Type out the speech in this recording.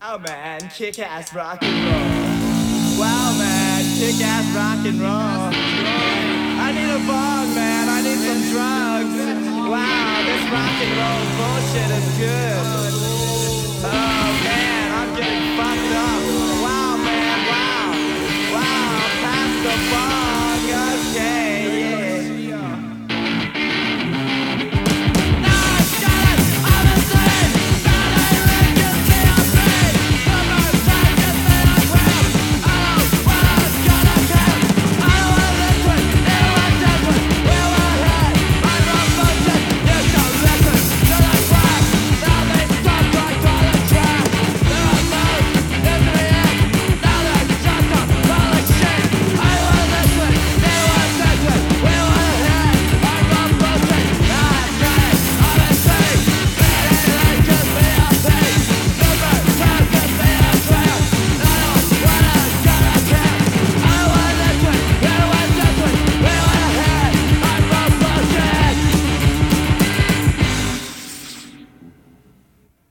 Wow, man, kick-ass rock and roll. Wow, man, kick-ass rock and roll. I need a bong, man. I need some drugs. Wow, this rock and roll bullshit is good.